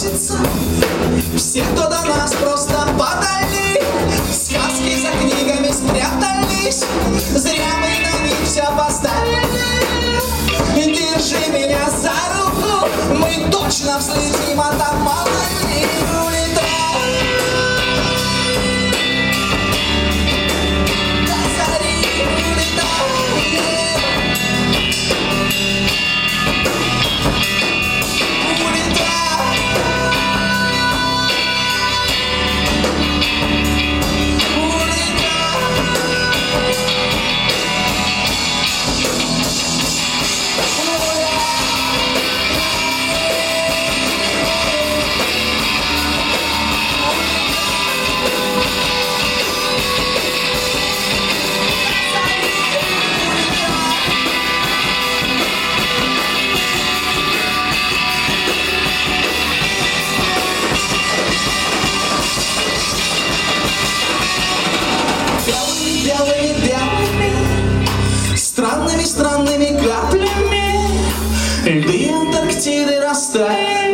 носится. Все, кто до нас просто подали, сказки за книгами спрятались. Зря мы на них все поставили. Держи меня за руку, мы точно взлетим, а там мало ли улетаем. Странными каплями льды Антарктиды растаяли.